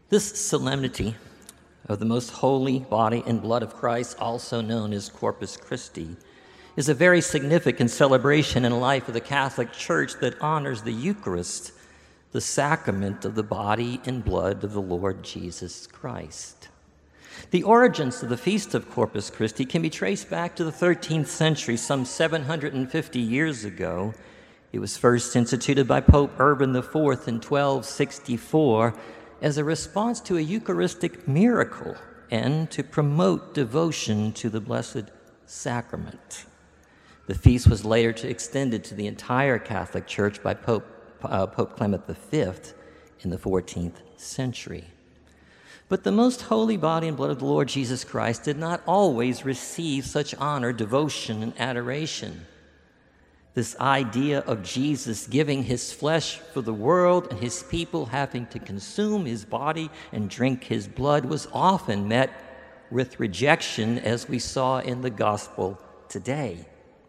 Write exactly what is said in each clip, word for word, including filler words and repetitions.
This solemnity of the most holy body and blood of Christ, also known as Corpus Christi, is a very significant celebration in the life of the Catholic Church that honors the Eucharist, the sacrament of the body and blood of the Lord Jesus Christ. The origins of the Feast of Corpus Christi can be traced back to the thirteenth century, some seven hundred fifty years ago. It was first instituted by Pope Urban the Fourth in twelve sixty-four as a response to a Eucharistic miracle and to promote devotion to the Blessed Sacrament. The feast was later extended to the entire Catholic Church by Pope, uh, Pope Clement the Fifth in the fourteenth century. But the most holy body and blood of the Lord Jesus Christ did not always receive such honor, devotion, and adoration. This idea of Jesus giving his flesh for the world and his people having to consume his body and drink his blood was often met with rejection, as we saw in the gospel today.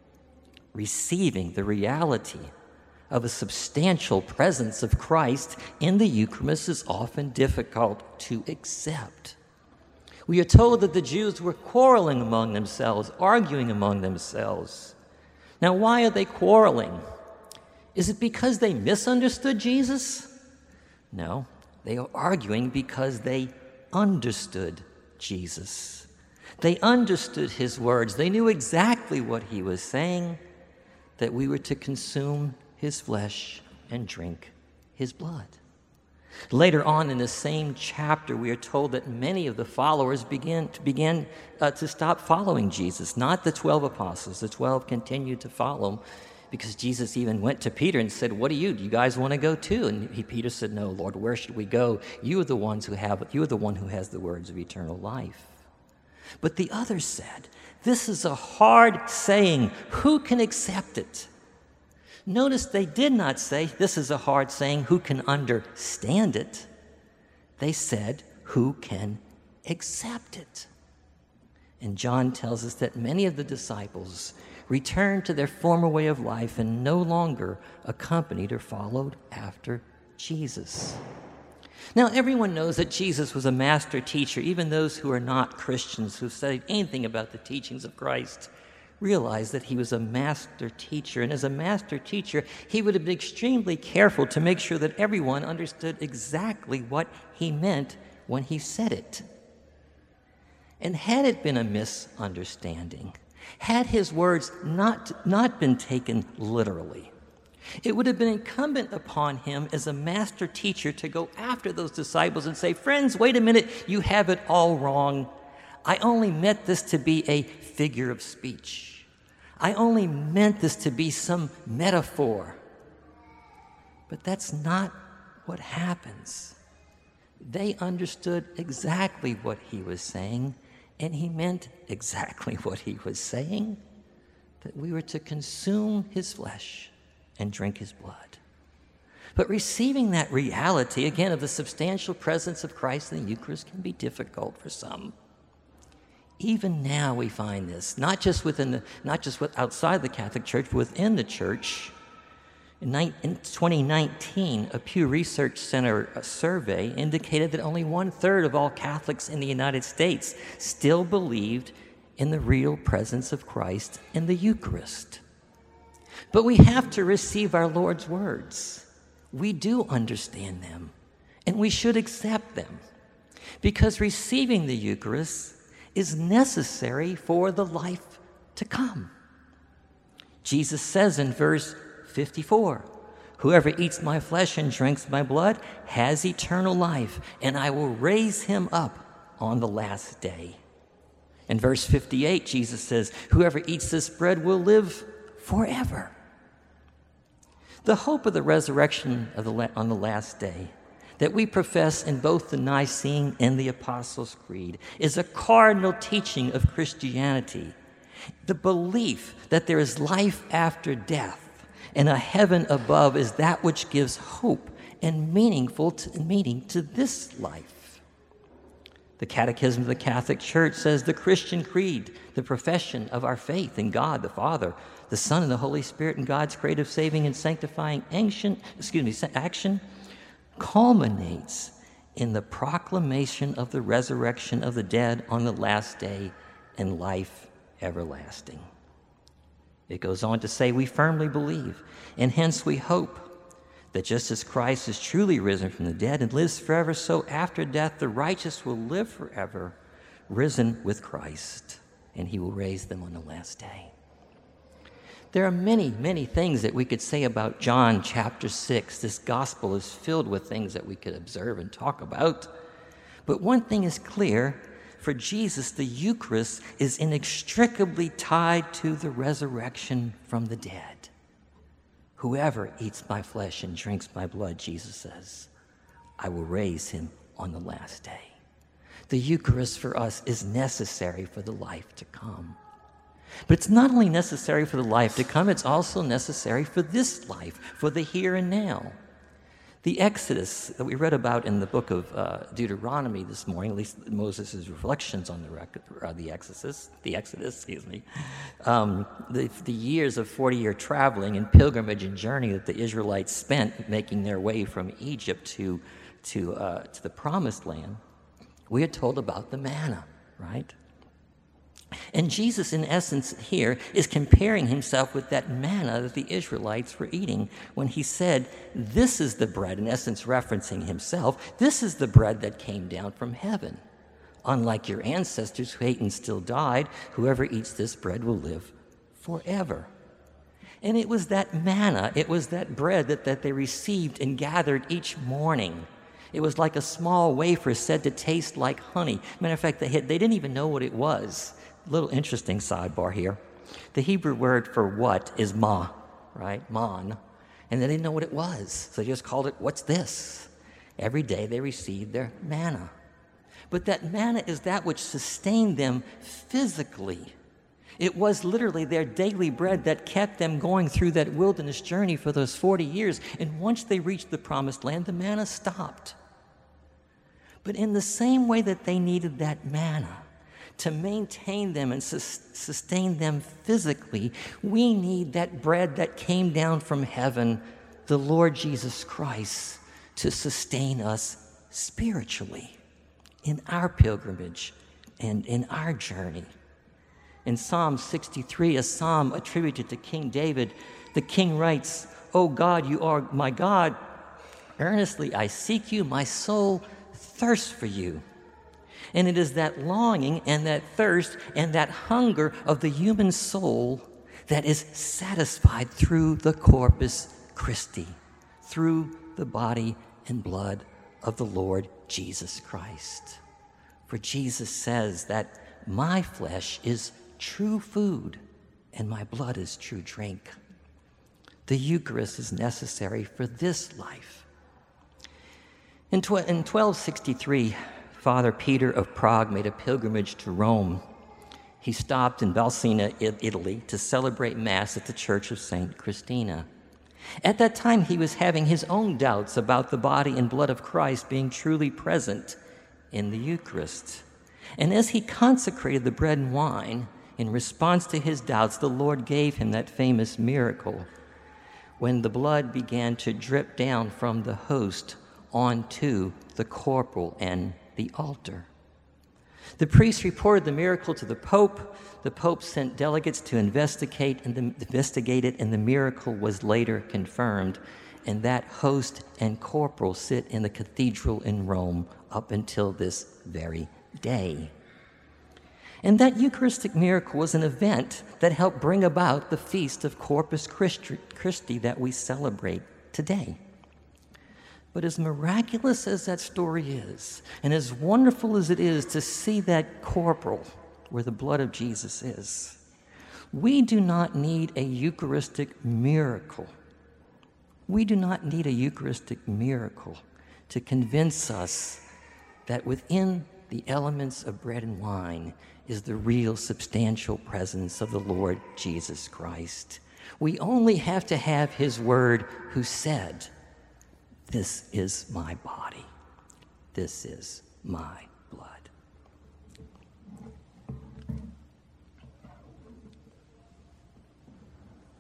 Receiving the reality of a substantial presence of Christ in the Eucharist is often difficult to accept. We are told that the Jews were quarreling among themselves, arguing among themselves. Now, why are they quarreling? Is it because they misunderstood Jesus? No, they are arguing because they understood Jesus. They understood his words. They knew exactly what he was saying, that we were to consume his flesh and drink his blood. Later on in the same chapter, we are told that many of the followers began to, began, uh, to stop following Jesus, not the twelve apostles. The twelve continued to follow him because Jesus even went to Peter and said, what do you, do you guys want to go too? And he, Peter said, no, Lord, where should we go? You are the ones who have, you are the one who has the words of eternal life. But the others said, this is a hard saying. Who can accept it? Notice they did not say, this is a hard saying, who can understand it? They said, who can accept it? And John tells us that many of the disciples returned to their former way of life and no longer accompanied or followed after Jesus. Now, everyone knows that Jesus was a master teacher. Even those who are not Christians, who've studied anything about the teachings of Christ, realized that he was a master teacher. And as a master teacher, he would have been extremely careful to make sure that everyone understood exactly what he meant when he said it. And had it been a misunderstanding, had his words not, not been taken literally, it would have been incumbent upon him as a master teacher to go after those disciples and say, friends, wait a minute, you have it all wrong. I only meant this to be a figure of speech. I only meant this to be some metaphor. But that's not what happens. They understood exactly what he was saying, and he meant exactly what he was saying, that we were to consume his flesh and drink his blood. But receiving that reality, again, of the substantial presence of Christ in the Eucharist can be difficult for some. Even now we find this, not just within the, not just with outside the Catholic Church, but within the Church. In, in twenty nineteen, a Pew Research Center survey indicated that only one-third of all Catholics in the United States still believed in the real presence of Christ in the Eucharist. But we have to receive our Lord's words. We do understand them, and we should accept them, because receiving the Eucharist is necessary for the life to come. Jesus says in verse fifty-four, whoever eats my flesh and drinks my blood has eternal life, and I will raise him up on the last day. In verse fifty-eight, Jesus says, whoever eats this bread will live forever. The hope of the resurrection of the la- on the last day that we profess in both the Nicene and the Apostles' Creed is a cardinal teaching of Christianity. The belief that there is life after death and a heaven above is that which gives hope and meaningful to, meaning to this life. The Catechism of the Catholic Church says the Christian creed, the profession of our faith in God the Father, the Son, and the Holy Spirit, and God's creative, saving, and sanctifying action, excuse me, action, culminates in the proclamation of the resurrection of the dead on the last day and life everlasting. It goes on to say, we firmly believe, and hence we hope, that just as Christ is truly risen from the dead and lives forever, so after death the righteous will live forever, risen with Christ, and he will raise them on the last day. There are many, many things that we could say about John chapter six. This gospel is filled with things that we could observe and talk about. But one thing is clear. For Jesus, the Eucharist is inextricably tied to the resurrection from the dead. Whoever eats my flesh and drinks my blood, Jesus says, I will raise him on the last day. The Eucharist for us is necessary for the life to come. But it's not only necessary for the life to come, it's also necessary for this life, for the here and now. The Exodus that we read about in the book of uh, Deuteronomy this morning, at least Moses' reflections on the, rec- uh, the Exodus, the Exodus, excuse me, um, the, the years of forty-year traveling and pilgrimage and journey that the Israelites spent making their way from Egypt to to uh, to the Promised Land, we are told about the manna, right? And Jesus, in essence, here is comparing himself with that manna that the Israelites were eating when he said, this is the bread, in essence referencing himself, this is the bread that came down from heaven. Unlike your ancestors who ate and still died, whoever eats this bread will live forever. And it was that manna, it was that bread that, that they received and gathered each morning. It was like a small wafer said to taste like honey. Matter of fact, they, had, they didn't even know what it was. Little interesting sidebar here. The Hebrew word for what is ma, right? Man. And they didn't know what it was. So they just called it, what's this? Every day they received their manna. But that manna is that which sustained them physically. It was literally their daily bread that kept them going through that wilderness journey for those forty years. And once they reached the Promised Land, the manna stopped. But in the same way that they needed that manna to maintain them and sus- sustain them physically, we need that bread that came down from heaven, the Lord Jesus Christ, to sustain us spiritually in our pilgrimage and in our journey. In Psalm sixty-three, a psalm attributed to King David, the king writes, "O God, you are my God. Earnestly I seek you. My soul thirsts for you." And it is that longing and that thirst and that hunger of the human soul that is satisfied through the Corpus Christi, through the body and blood of the Lord Jesus Christ. For Jesus says that my flesh is true food and my blood is true drink. The Eucharist is necessary for this life. In, tw- in twelve sixty-three, Father Peter of Prague made a pilgrimage to Rome. He stopped in Valsena, Italy, to celebrate Mass at the Church of Saint Christina. At that time, he was having his own doubts about the body and blood of Christ being truly present in the Eucharist. And as he consecrated the bread and wine, in response to his doubts, the Lord gave him that famous miracle when the blood began to drip down from the host onto the corporal and the altar. The priest reported the miracle to the Pope. The Pope sent delegates to investigate and the, investigate it, and the miracle was later confirmed. And that host and corporal sit in the cathedral in Rome up until this very day. And that Eucharistic miracle was an event that helped bring about the feast of Corpus Christi that we celebrate today. But as miraculous as that story is, and as wonderful as it is to see that corporal where the blood of Jesus is, we do not need a Eucharistic miracle. We do not need a Eucharistic miracle to convince us that within the elements of bread and wine is the real substantial presence of the Lord Jesus Christ. We only have to have his word who said, "This is my body. This is my